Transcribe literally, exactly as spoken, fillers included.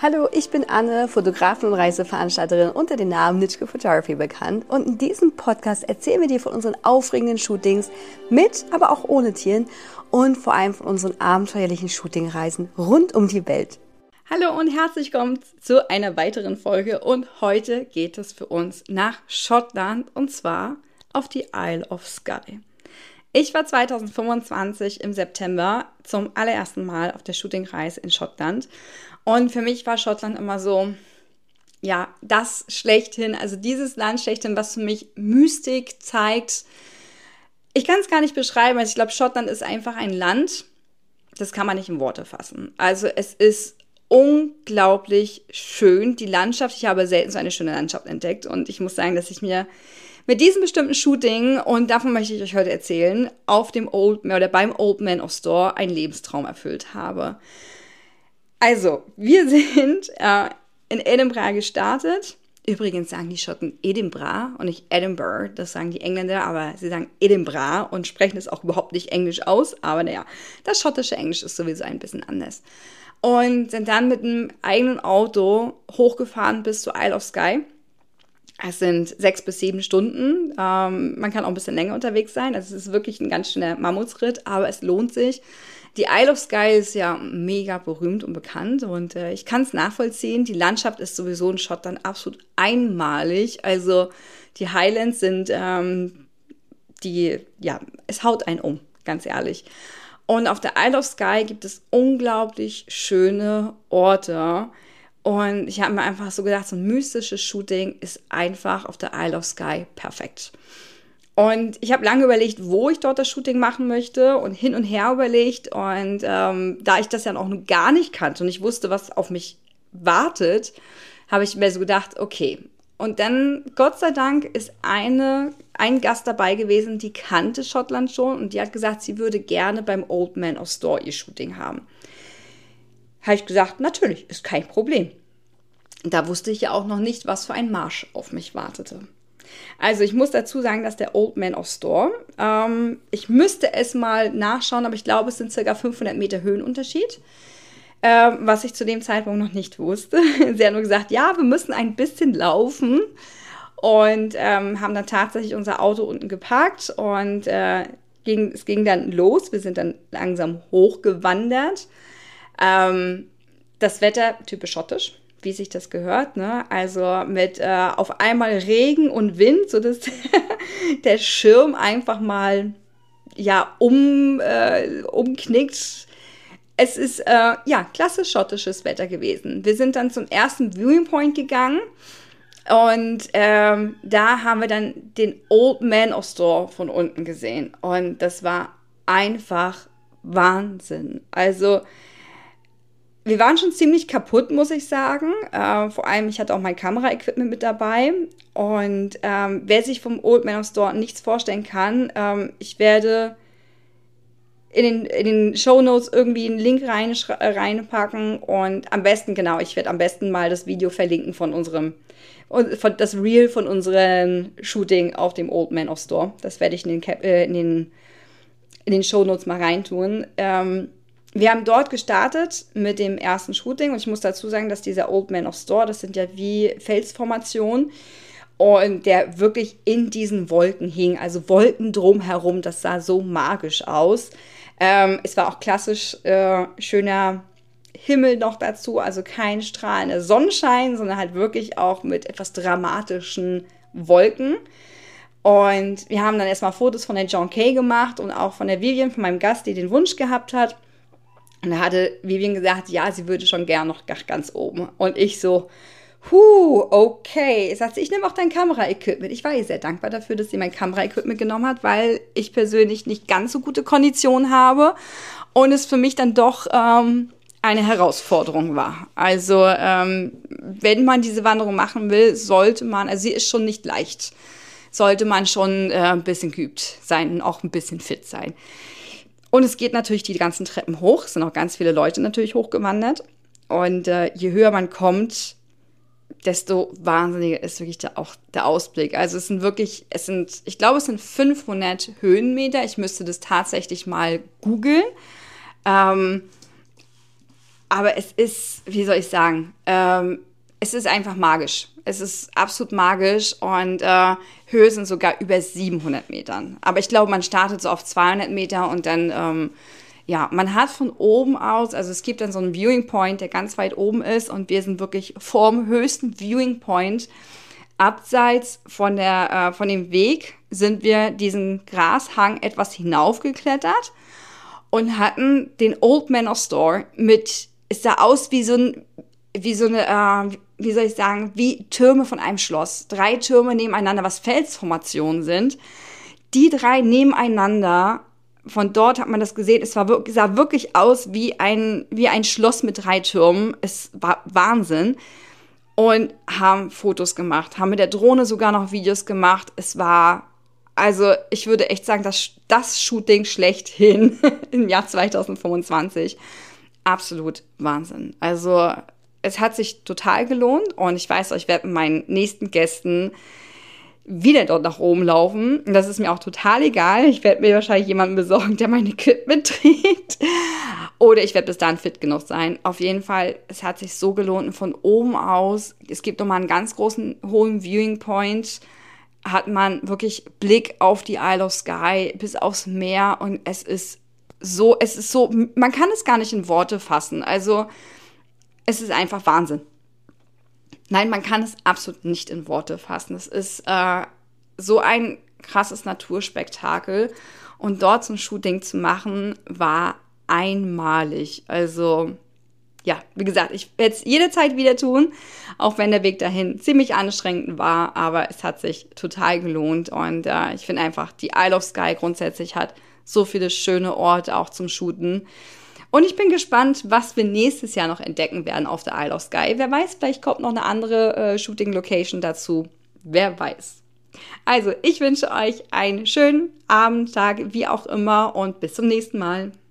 Hallo, ich bin Anne, Fotografin und Reiseveranstalterin unter dem Namen Nitschke Photography bekannt. Und in diesem Podcast erzählen wir dir von unseren aufregenden Shootings mit, aber auch ohne Tieren und vor allem von unseren abenteuerlichen Shootingreisen rund um die Welt. Hallo und herzlich willkommen zu einer weiteren Folge und heute geht es für uns nach Schottland und zwar auf die Isle of Skye. Ich war zwanzig fünfundzwanzig im September zum allerersten Mal auf der Shootingreise in Schottland und für mich war Schottland immer so, ja, das schlechthin, also dieses Land schlechthin, was für mich Mystik zeigt. Ich kann es gar nicht beschreiben, also ich glaube, Schottland ist einfach ein Land, das kann man nicht in Worte fassen. Also es ist unglaublich schön, die Landschaft, ich habe selten so eine schöne Landschaft entdeckt und ich muss sagen, dass ich mir mit diesem bestimmten Shooting, und davon möchte ich euch heute erzählen, auf dem Old Man oder beim Old Man of Storr einen Lebenstraum erfüllt habe. Also, wir sind äh, in Edinburgh gestartet. Übrigens sagen die Schotten Edinburgh und nicht Edinburgh, das sagen die Engländer, aber sie sagen Edinburgh und sprechen es auch überhaupt nicht Englisch aus. Aber naja, das schottische Englisch ist sowieso ein bisschen anders. Und sind dann mit einem eigenen Auto hochgefahren bis zur Isle of Skye. Es sind sechs bis sieben Stunden. Ähm, man kann auch ein bisschen länger unterwegs sein. Also es ist wirklich ein ganz schöner Mammutsritt, aber es lohnt sich. Die Isle of Skye ist ja mega berühmt und bekannt und äh, ich kann es nachvollziehen. Die Landschaft ist sowieso in Schottland absolut einmalig. Also die Highlands sind, ähm, die, ja, es haut einen um, ganz ehrlich. Und auf der Isle of Skye gibt es unglaublich schöne Orte. Und ich habe mir einfach so gedacht, so ein mystisches Shooting ist einfach auf der Isle of Skye perfekt. Und ich habe lange überlegt, wo ich dort das Shooting machen möchte und hin und her überlegt. Und ähm, da ich das ja auch noch gar nicht kannte und ich wusste, was auf mich wartet, habe ich mir so gedacht, okay. Und dann, Gott sei Dank, ist eine, ein Gast dabei gewesen, die kannte Schottland schon und die hat gesagt, sie würde gerne beim Old Man of Storr ihr Shooting haben. Habe ich gesagt, natürlich, ist kein Problem. Da wusste ich ja auch noch nicht, was für ein Marsch auf mich wartete. Also ich muss dazu sagen, dass der Old Man of Storr, ähm, ich müsste es mal nachschauen, aber ich glaube, es sind ca. fünfhundert Meter Höhenunterschied, ähm, was ich zu dem Zeitpunkt noch nicht wusste. Sie hat nur gesagt, ja, wir müssen ein bisschen laufen und ähm, haben dann tatsächlich unser Auto unten geparkt und äh, ging, es ging dann los. Wir sind dann langsam hochgewandert. Ähm, das Wetter typisch schottisch, wie sich das gehört, ne? Also mit äh, auf einmal Regen und Wind, sodass der Schirm einfach mal ja um, äh, umknickt. Es ist äh, ja klassisch schottisches Wetter gewesen. Wir sind dann zum ersten Viewing Point gegangen und ähm, da haben wir dann den Old Man of Storr von unten gesehen und das war einfach Wahnsinn. Also wir waren schon ziemlich kaputt, muss ich sagen. Äh, vor allem, ich hatte auch mein Kameraequipment mit dabei. Und ähm, wer sich vom Old Man of Storr nichts vorstellen kann, ähm, ich werde in den, in den Shownotes irgendwie einen Link rein, reinpacken. Und am besten, genau, ich werde am besten mal das Video verlinken von unserem, von, das Reel von unserem Shooting auf dem Old Man of Storr. Das werde ich in den, äh, in den, in den Shownotes mal reintun. Ähm, Wir haben dort gestartet mit dem ersten Shooting und ich muss dazu sagen, dass dieser Old Man of Storr, das sind ja wie Felsformationen und der wirklich in diesen Wolken hing, also Wolken drumherum, das sah so magisch aus. Ähm, es war auch klassisch äh, schöner Himmel noch dazu, also kein strahlender Sonnenschein, sondern halt wirklich auch mit etwas dramatischen Wolken. Und wir haben dann erstmal Fotos von der John Kay gemacht und auch von der Vivian, von meinem Gast, die den Wunsch gehabt hat. Und da hatte Vivian gesagt, ja, sie würde schon gern noch ganz oben. Und ich so, huh, okay. Sagt sie, ich nehme auch dein Kameraequipment. Ich war ihr sehr dankbar dafür, dass sie mein Kameraequipment genommen hat, weil ich persönlich nicht ganz so gute Konditionen habe und es für mich dann doch ähm, eine Herausforderung war. Also ähm, wenn man diese Wanderung machen will, sollte man, also sie ist schon nicht leicht, sollte man schon äh, ein bisschen geübt sein und auch ein bisschen fit sein. Und es geht natürlich die ganzen Treppen hoch. Es sind auch ganz viele Leute natürlich hochgewandert. Und äh, je höher man kommt, desto wahnsinniger ist wirklich der, auch der Ausblick. Also es sind wirklich, es sind, ich glaube, es sind fünfhundert Höhenmeter. Ich müsste das tatsächlich mal googeln. Ähm, aber es ist, wie soll ich sagen, ähm, es ist einfach magisch. Es ist absolut magisch und äh, Höhe sind sogar über siebenhundert Metern. Aber ich glaube, man startet so auf zweihundert Meter und dann, ähm, ja, man hat von oben aus, also es gibt dann so einen Viewing Point, der ganz weit oben ist und wir sind wirklich vorm höchsten Viewing Point. Abseits von, der, äh, von dem Weg sind wir diesen Grashang etwas hinaufgeklettert und hatten den Old Manor Store mit, es sah aus wie so ein, wie so eine, äh, wie soll ich sagen, wie Türme von einem Schloss. Drei Türme nebeneinander, was Felsformationen sind. Die drei nebeneinander, von dort hat man das gesehen, es war wirklich, sah wirklich aus wie ein, wie ein Schloss mit drei Türmen. Es war Wahnsinn. Und haben Fotos gemacht, haben mit der Drohne sogar noch Videos gemacht. Es war, also ich würde echt sagen, das, das Shooting schlechthin im Jahr zwanzig fünfundzwanzig. Absolut Wahnsinn. Also es hat sich total gelohnt und ich weiß, ich werde mit meinen nächsten Gästen wieder dort nach oben laufen. Und das ist mir auch total egal. Ich werde mir wahrscheinlich jemanden besorgen, der meine Kit mitträgt. Oder ich werde bis dahin fit genug sein. Auf jeden Fall, es hat sich so gelohnt. Und von oben aus, es gibt nochmal einen ganz großen, hohen Viewing Point, hat man wirklich Blick auf die Isle of Skye bis aufs Meer. Und es ist so, es ist so, man kann es gar nicht in Worte fassen. Also, es ist einfach Wahnsinn. Nein, man kann es absolut nicht in Worte fassen. Es ist äh, so ein krasses Naturspektakel. Und dort so ein Shooting zu machen, war einmalig. Also, ja, wie gesagt, ich werde es jederzeit wieder tun, auch wenn der Weg dahin ziemlich anstrengend war. Aber es hat sich total gelohnt. Und äh, ich finde einfach, die Isle of Skye grundsätzlich hat so viele schöne Orte auch zum Shooten. Und ich bin gespannt, was wir nächstes Jahr noch entdecken werden auf der Isle of Skye. Wer weiß, vielleicht kommt noch eine andere äh, Shooting-Location dazu. Wer weiß. Also, ich wünsche euch einen schönen Abend, Tag, wie auch immer und bis zum nächsten Mal.